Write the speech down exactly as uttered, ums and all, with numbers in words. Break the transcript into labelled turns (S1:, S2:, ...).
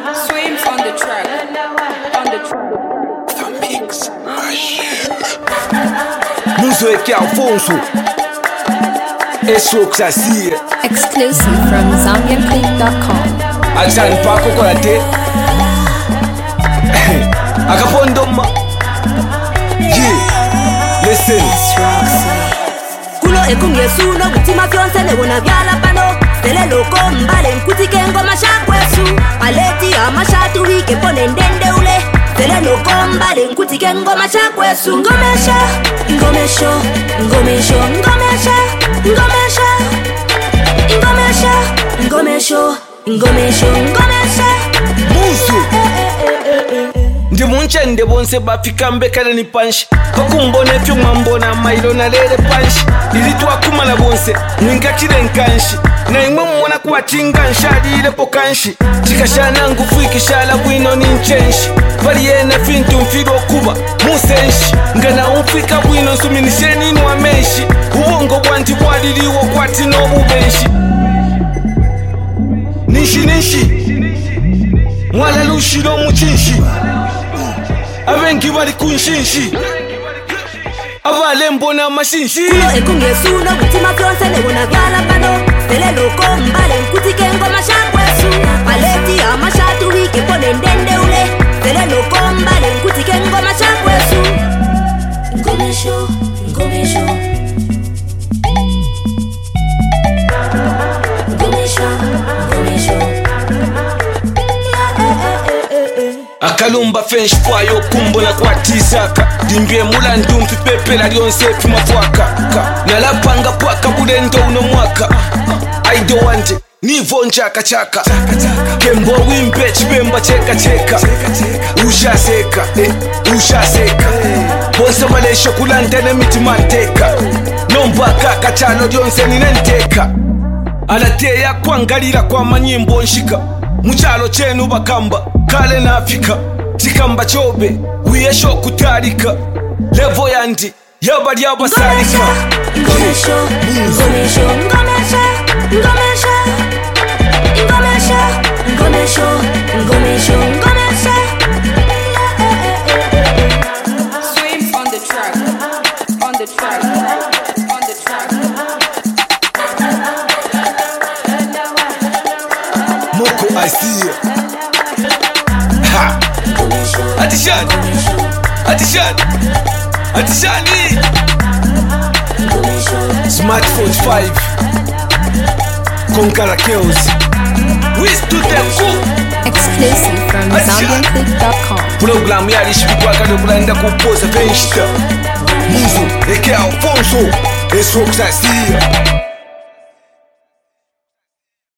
S1: Swims on the track. On the track.
S2: The Mix Machine. Muzo eke Alfonso. Eso Xasia.
S3: Exclusive from Zambian Click dot com.
S2: Alzani pako kwa te. Akapondoma. Yeah. Listen.
S4: Kulo ekungesu no kutima fyonse lebona byala pano. Sele loko mbale nkutike ngoma shakwesu. Aleti amashatu wike pone ndende ule. Sele loko mbale nkutike ngoma shakwesu. Ngomesha, ngomesho, ngomesho, ngomesha, ngomesha. Ngomesha, ngomesho, ngomesho, ngomesha.
S2: Muzo. Ndi munchende bonse bafika mbekana ni panshi bakumbona efyo mwambona mailo na lele panshi ili twakumala bonse mwingakire nkanshi na imwe mwona kuwatinga nshadile po kanshi chikashana ngufu ikishala bwino ni nchenshi pali yena fintu mfiro kuba musenshi ngana umfika bwino nsuminisheni inwa menshi ubongo bwanti bwaliliwo kwati no bubenshi nishi nishi mwala lushilo muchinshi abengi bali kunshinshi abale mbona amashinshi
S4: Kulo ekungesu no kutima fyonse lebona byala pano. Sele loko mbale nkutike ngoma shakwesu. Aleti amashatu wike pone ndende ule. Sele loko mbale nkutike ngoma shakwesu. Ngomesho, ngomesho. Ngomesho, ngomesho.
S2: akalumba fenshi kwayo kumbona kwatisaka dimbye mula ndumfi pepela lyonse fumafwaka nalapanga pwaka bulendo uno mwaka aido wanje nivo nchaka chaka kembo wimpe chibemba cheka cheka ushaseka eh, ushaseka bonse malesho kulantene miti manteka nombaka kachano lyonse ninenteka alateya kwangalira kwa manyimbo nshika muchalo chenu bakamba kale na Afrika chikamba chobe wiyesho kutalika levo yandi yabali yabasalika
S4: Ngomesho, ngomesho, ngomesha, ngomesha. Ngomesho, ngomesho, ngomesho, ngomesha.
S1: Swims on the track. On the track. On the track.
S2: Moko Asia ha Atishani Atishani Atishani Smartphone five Konkara Kills Wish to the cool
S3: Exclusive from Zambian Click dot com.
S2: Program yali shibikwaga nokulanda kupoza venshita Muzo eke Alfonso Eso Xasia